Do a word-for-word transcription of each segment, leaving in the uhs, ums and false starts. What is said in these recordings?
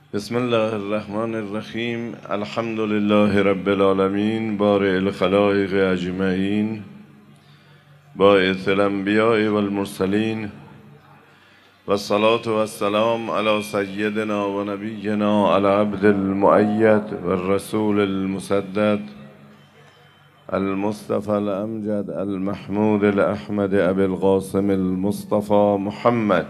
بسم الله الرحمن الرحیم. الحمد لله رب العالمین، بارئ الخلائق اجمعین، باعث الانبیاء والمرسلین، و الصلاة و السلام علی سیدنا و نبینا العبد المؤید و الرسول المسدد المصطفى الامجد المحمود الاحمد ابي القاسم المصطفى محمد.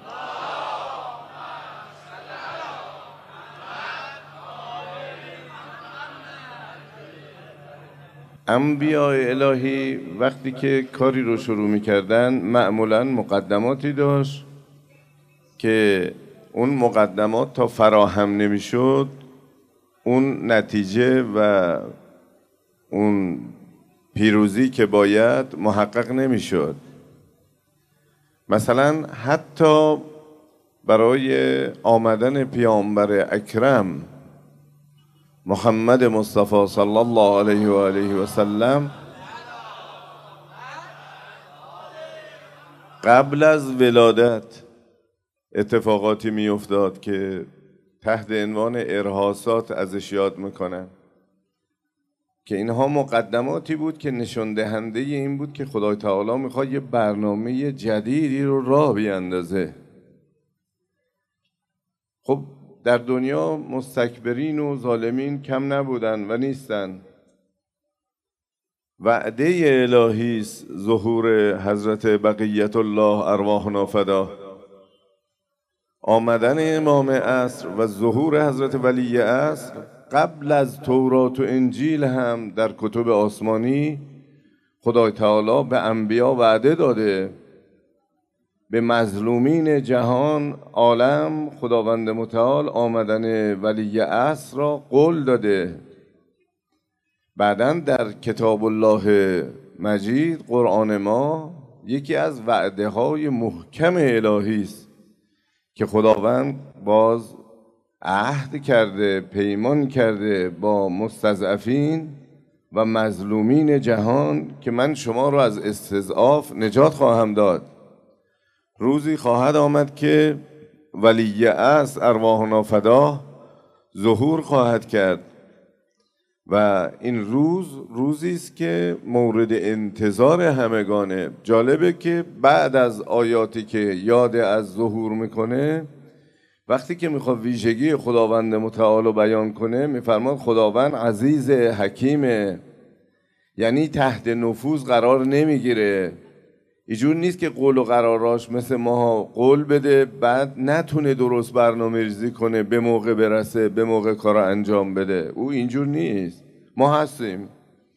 انبیاء الهی وقتی که کاری رو شروع میکردن معمولا مقدماتی داشت که اون مقدمات تا فراهم نمیشد اون نتیجه و اون پیروزی که باید محقق نمیشد. مثلا حتی برای آمدن پیامبر اکرم محمد مصطفی صلی الله علیه و آله و سلم قبل از ولادت اتفاقاتی می افتاد که تحت عنوان ارهاصات ازش یاد میکنن که اینها مقدماتی بود که نشان دهنده این بود که خدای تعالی میخواد یه برنامه جدیدی رو راه بیندازه. خب در دنیا مستکبرین و ظالمین کم نبودن و نیستن. وعده الهی است ظهور حضرت بقیت الله ارواحنا فدا، آمدن امام عصر و ظهور حضرت ولی عصر قبل از تورات و انجیل هم در کتب آسمانی خدای تعالی به انبیا وعده داده. به مظلومین جهان عالم خداوند متعال آمدن ولی عصر را قول داده. بعداً در کتاب الله مجید قرآن ما یکی از وعده های محکم الهی است که خداوند باز عهد کرده، پیمان کرده با مستضعفین و مظلومین جهان که من شما را از استضعاف نجات خواهم داد. روزی خواهد آمد که ولی عصر ارواحنا فدا ظهور خواهد کرد و این روز روزی است که مورد انتظار همگانه. جالبه که بعد از آیاتی که یاد از ظهور میکنه، وقتی که میخواد ویژگی خداوند متعال رو بیان کنه میفرماد خداوند عزیز حکیمه، یعنی تحت نفوذ قرار نمیگیره. اینجور نیست که قول و قراراش مثل ما قول بده بعد نتونه درست برنامه ریزی کنه، به موقع برسه، به موقع کار انجام بده. او اینجور نیست. ما هستیم،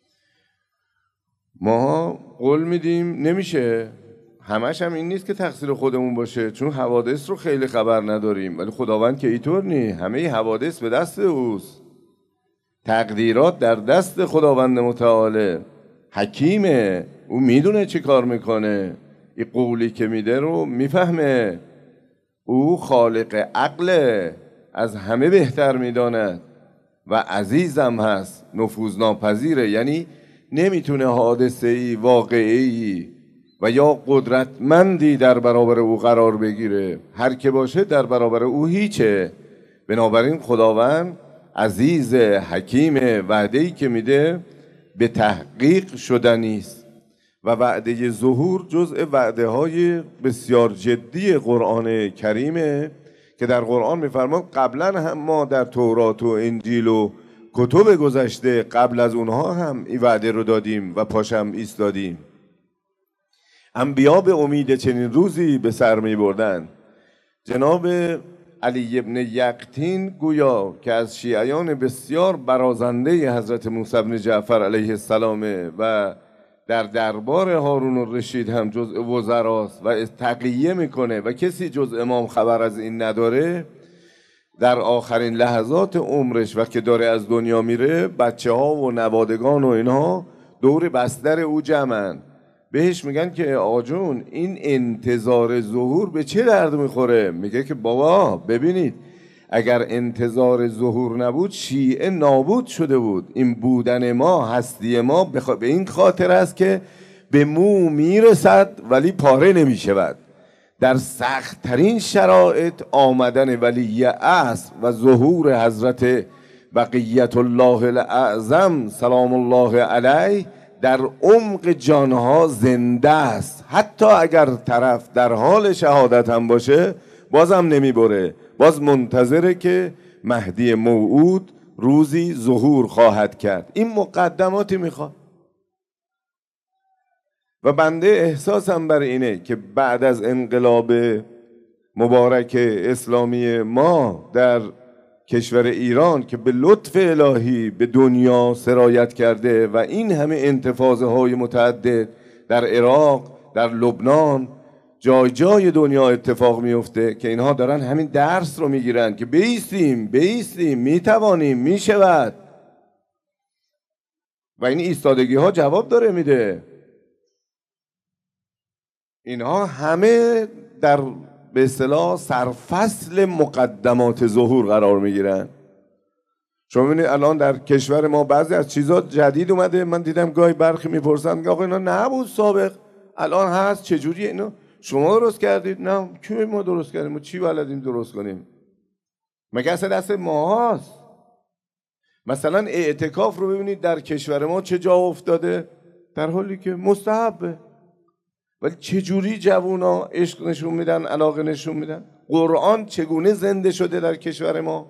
ما قول میدیم نمیشه. همش هم این نیست که تقصیر خودمون باشه، چون حوادث رو خیلی خبر نداریم، ولی خداوند که اینطور نیست. همه حوادث به دست اوست، تقدیرات در دست خداوند متعاله. حکیمه، او میدونه چی کار میکنه، این قولی که میده رو میفهمه. او خالق عقله، از همه بهتر میداند و عزیزم هست، نفوذ ناپذیره. یعنی نمیتونه حادثه ای واقعی و یا قدرتمندی در برابر او قرار بگیره. هر که باشه در برابر او هیچه. بنابراین خداوند عزیز حکیم، وعده‌ای که میده به تحقیق شدنی است و وعده ظهور جزء وعده های بسیار جدی قرآن کریمه که در قرآن میفرماد قبلا هم ما در تورات و انجیل و کتب گذشته قبل از اونها هم این وعده رو دادیم و پاشم ایستادیم. انبیا به امید چنین روزی به سر می بردن. جناب علی ابن یقطین گویا که از شیعیان بسیار برازنده حضرت موسی بن جعفر علیه السلام و در دربار هارون الرشید هم جزء وزراست و تقیه میکنه و کسی جز امام خبر از این نداره، در آخرین لحظات عمرش وقتی داره از دنیا میره بچه ها و نوادگان و اینها دور بستر او جمعن، بهش میگن که آقا جون این انتظار ظهور به چه درد میخوره؟ میگه که بابا ببینید اگر انتظار ظهور نبود شیعه نابود شده بود. این بودن ما، هستی ما بخوا... به این خاطر است که به مو میرسد ولی پاره نمیشود. در سخت ترین شرایط آمدن ولی عصر و ظهور حضرت بقیت الله الاعظم سلام الله علیه در عمق جانها زنده است. حتی اگر طرف در حال شهادت هم باشه بازم نمیبره، باز منتظره که مهدی موعود روزی ظهور خواهد کرد. این مقدماتی میخواد و بنده احساسم بر اینه که بعد از انقلاب مبارک اسلامی ما در کشور ایران که به لطف الهی به دنیا سرایت کرده و این همه انتفاضه های متعدد در عراق، در لبنان، جای جای دنیا اتفاق میفته که اینها دارن همین درس رو میگیرن که بیستیم بیستیم میتوانیم میشود و این ایستادگی ها جواب داره میده. اینها همه در به اصطلاح سرفصل مقدمات ظهور قرار میگیرن. شما ببینید الان در کشور ما بعضی از چیزا جدید اومده، من دیدم گاهی برخی میپرسن آقا اینا نبود سابق الان هست، چجوری اینو شما درست کردید؟ نه، کی ما درست کردیم؟ ما چی بلدیم درست کنیم؟ مگه اصلا دست ما هست؟ مثلا اعتکاف رو ببینید در کشور ما چه جا افتاده، در حالی که مستحبه، ولی چجوری جوونا عشق نشون میدن، علاقه نشون میدن. قرآن چگونه زنده شده در کشور ما.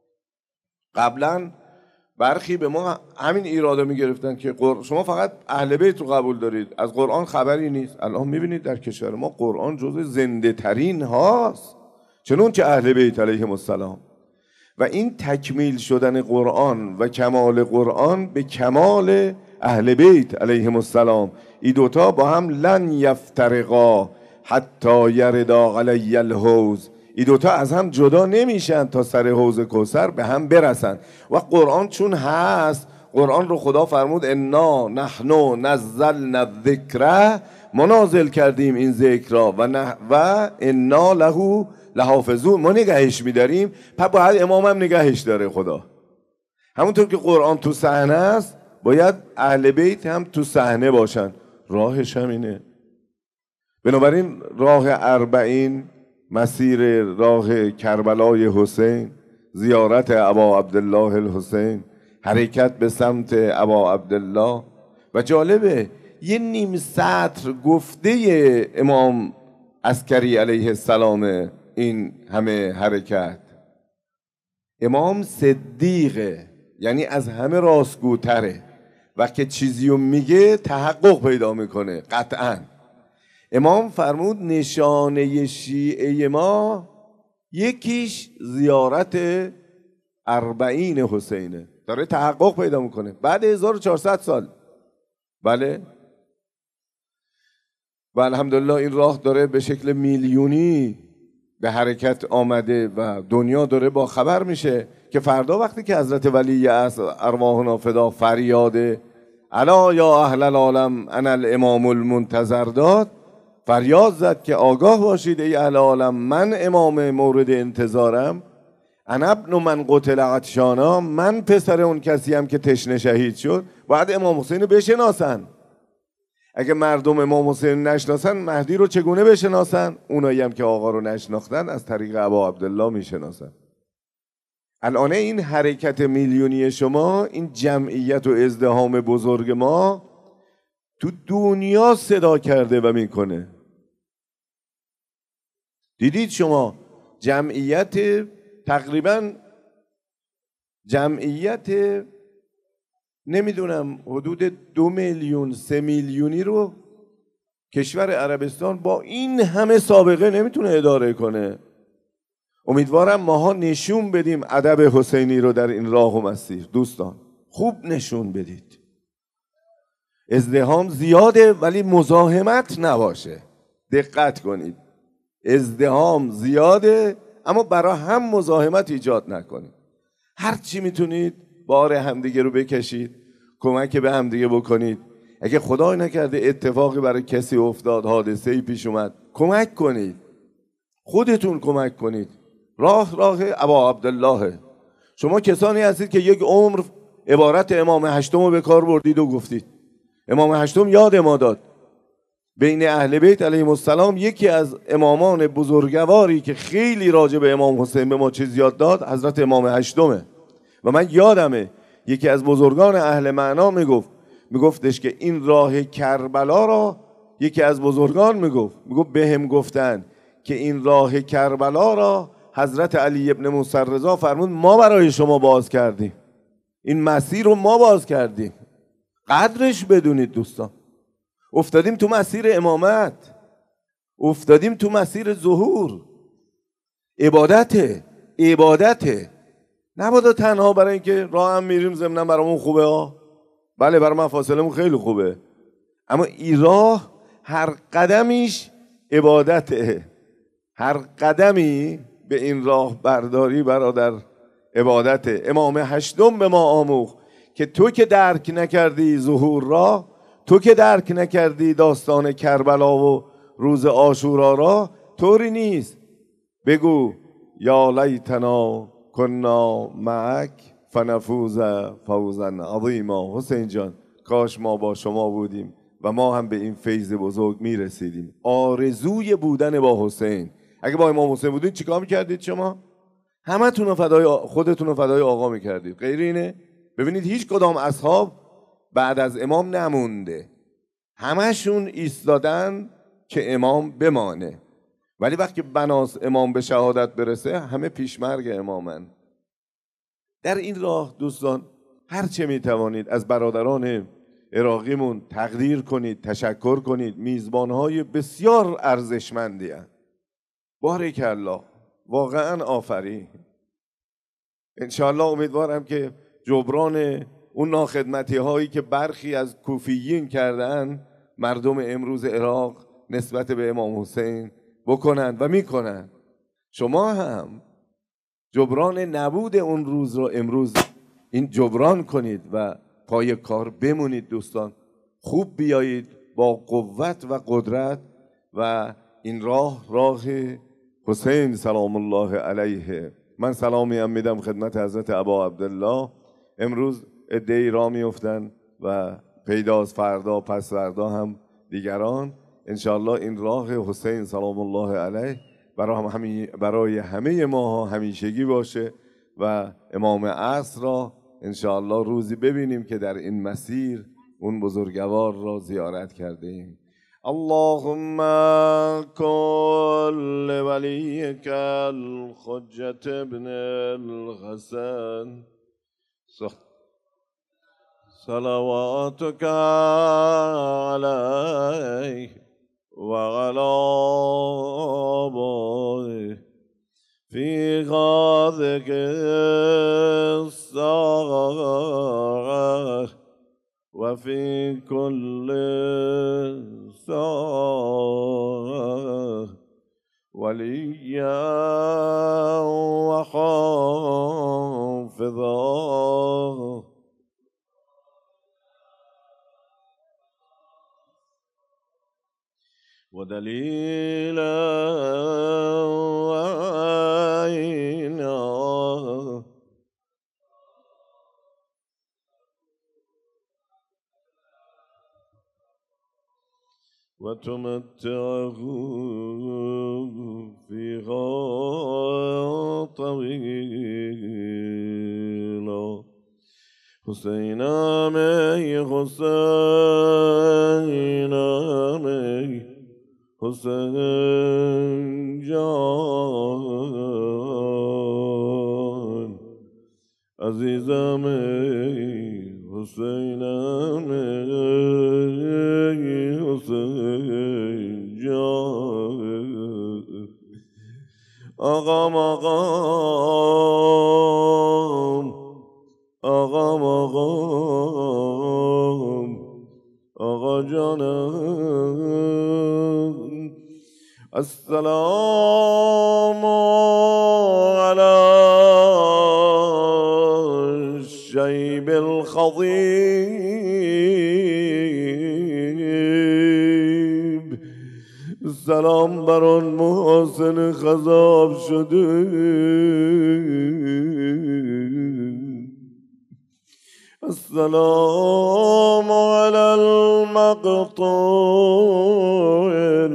قبلا برخی به ما همین ایراده میگرفتن که شما فقط اهل بیت رو قبول دارید، از قرآن خبری نیست. الان میبینید در کشور ما قرآن جزو زنده ترین هاست، چنون که اهل بیت علیهم السلام. و این تکمیل شدن قرآن و کمال قرآن به کمال اهل بیت علیهم السلام، این دوتا با هم لن یفترقا حتی یردا علی الحوض، این دوتا از هم جدا نمیشن تا سر حوض کوثر به هم برسن. و قرآن چون هست، قرآن رو خدا فرمود انا نحن نزلنا الذکر، ما نازل کردیم این ذکر را و, نه و انا له لحافظون، ما نگهش میداریم. پس باید امام هم نگهش داره خدا. همونطور که قرآن تو صحنه است باید اهل بیت هم تو صحنه باشن. راهش هم اینه. بنابراین راه اربعین، مسیر راه کربلای حسین، زیارت ابا عبدالله الحسین، حرکت به سمت ابا عبدالله. و جالبه یه نیم سطر گفته امام عسکری علیه السلام این همه حرکت. امام صدیقه، یعنی از همه راستگوتره و که چیزیو میگه تحقق پیدا میکنه قطعا. امام فرمود نشانه شیعه ما یکیش زیارت اربعین حسینه، داره تحقق پیدا میکنه بعد هزار و چهارصد سال. بله و الحمدلله این راه داره به شکل میلیونی به حرکت آمده و دنیا داره با خبر میشه که فردا وقتی که حضرت ولی اصل ارواحنا فدا فریاده الا یا اهل العالم انا الامام المنتظر داد، فریاد زد که آگاه باشید ای اهل عالم، من امام مورد انتظارم. انا ابن من قتل عطشانا، من پسر اون کسی هم که تشنه شهید شد. باید امام حسین رو بشناسن. اگه مردم امام حسین نشناسن مهدی رو چگونه بشناسن؟ اونایی هم که آقا رو نشناختن از طریق ابا عبدالله میشناسن. الان این حرکت میلیونی شما، این جمعیت و ازدحام بزرگ ما تو دنیا صدا کرده و میکنه. دیدید شما جمعیت تقریبا جمعیت نمیدونم حدود دو میلیون سه میلیونی رو کشور عربستان با این همه سابقه نمیتونه اداره کنه. امیدوارم ماها نشون بدیم ادب حسینی رو در این راه و مسیر. دوستان خوب نشون بدید. ازدحام زیاده ولی مزاحمت نباشه. دقت کنید، ازدحام زیاده اما برای هم مزاحمت ایجاد نکنید. هر چی میتونید بار همدیگه رو بکشید، کمک به همدیگه بکنید. اگه خدای نکرده اتفاقی برای کسی افتاد، حادثه‌ای پیش اومد، کمک کنید، خودتون کمک کنید. راه راه ابا عبدالله. شما کسانی هستید که یک عمر عبارت امام هشتم رو به کار بردید و گفتید. امام هشتم یاد ما داد. بین اهل بیت علیهم السلام یکی از امامان بزرگواری که خیلی راجع به امام حسین به ما چیز یاد داد حضرت امام هشتمه. و من یادمه یکی از بزرگان اهل معنا میگفت میگفتش که این راه کربلا را یکی از بزرگان میگفت میگفت بهم گفتن که این راه کربلا را حضرت علی ابن موسی رضا فرمود ما برای شما باز کردیم، این مسیر رو ما باز کردیم. قدرش بدونید دوستان. افتادیم تو مسیر امامت، افتادیم تو مسیر ظهور. عبادته عبادته نبادا تنها برای اینکه راه هم میریم ضمن برامون خوبه ها. بله برای من فاصلمون خیلی خوبه، اما این راه هر قدمیش عبادته. هر قدمی به این راه برداری برادر عبادته. امام هشتم به ما آموخت که تو که درک نکردی ظهور را، تو که درک نکردی داستان کربلا و روز عاشورا را، طوری نیست. بگو یا لیتنا کنا معک فنفوز فوزا عظیما. حسین جان کاش ما با شما بودیم و ما هم به این فیض بزرگ میرسیدیم. آرزوی بودن با حسین. اگه با امام حسین بودین چیکار میکردید شما؟ همه تون فدای خودتون رو فدای آقا میکردید. غیر اینه؟ ببینید هیچ کدام اصحاب بعد از امام نمونده، همشون ایستادن که امام بمانه. ولی وقتی بناس امام به شهادت برسه همه پیشمرگ امامن. در این راه دوستان هر چه میتوانید از برادران عراقیمون تقدیر کنید، تشکر کنید. میزبانهای بسیار ارزشمندی هستند. بارک الله، واقعا آفرین. انشاءالله امیدوارم که جبران اون ناخدمتی هایی که برخی از کوفیین کردن مردم امروز عراق نسبت به امام حسین بکنند و میکنند. شما هم جبران نبود اون روز رو امروز این جبران کنید و پای کار بمونید دوستان. خوب بیایید با قوت و قدرت و این راه راه حسین سلام الله علیه. من سلامی هم میدم خدمت حضرت ابا عبدالله. امروز عده‌ای راه میافتن و پیداست فردا پس فردا هم دیگران. انشاءالله این راه حسین سلام الله علیه برای همه برای همه ما همیشگی باشه و امام عصر را انشاءالله روزی ببینیم که در این مسیر اون بزرگوار را زیارت کردیم. اللهم کل ولیک الحجة ابن الحسن صلواتك علیه و علی آبائه فی هذه الساعة و فی کل ساعة ولیا و حافظا و دلیلا و عینا و تمتعه فیها طویلا. حسین آمی حسین آمی حسین جان عزیزم حسینم حسین جان. آقام آقام آقام آقام آقا جانم. السلام علی الشیب الخضیب. سلام بر آن محاسن خضاب شده. السلام على المقطوع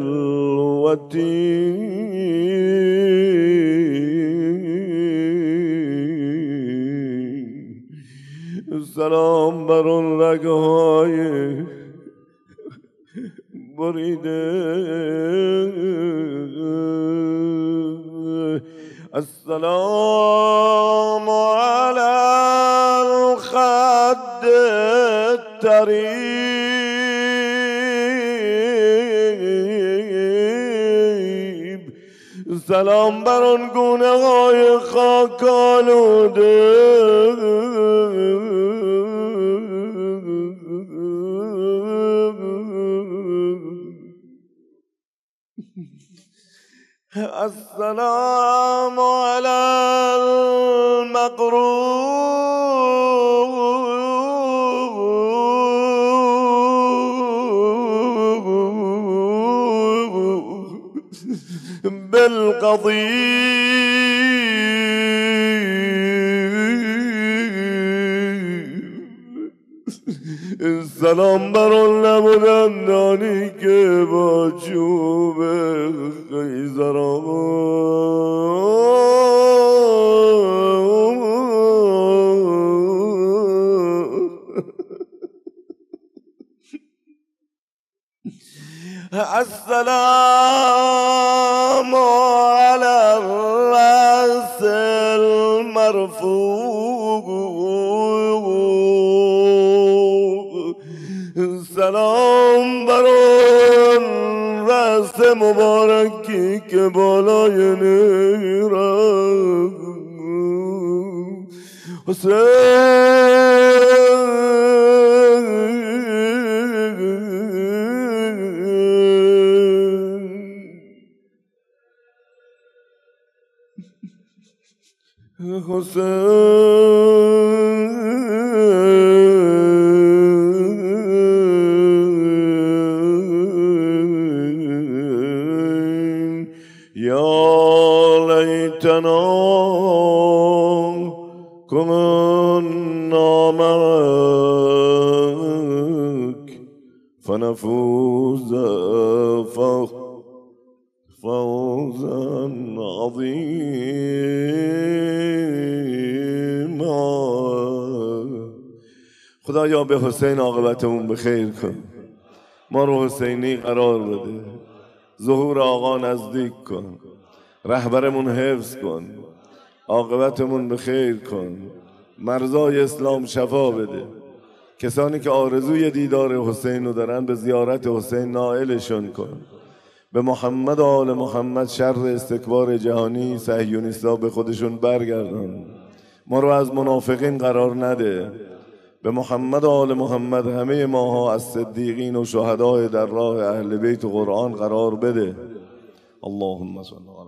الوتين سلام بر اون رگهای بریده السلام على الخد الطريب سلام بر اون گونه های خاک آلوده السلام على المقروء بالقضيب سلام بر اون لبودندانی که با چوب خیزران السلام على الرأس المرفوع سلام بر اون رأس مبارکی که بالای نیرم حسین یا لیتنا كنا معك فنفوز فوزا عظيما. خدایا به حسین عاقبتمون بخیر کن، ما رو حسینی قرار بده، ظهور آقا نزدیک کن، رهبرمون حفظ کن، عاقبتمون بخیر کن، مرزای اسلام شفا بده. کسانی که آرزوی دیدار حسین رو دارن به زیارت حسین نائلشون کن. به محمد و آل محمد شر استکبار جهانی صهیونیستا به خودشون برگردن، ما رو از منافقین قرار نده. به محمد و آل محمد همه ماها از صدیقین و شهدای در راه اهل بیت و قرآن قرار بده. اللهم صل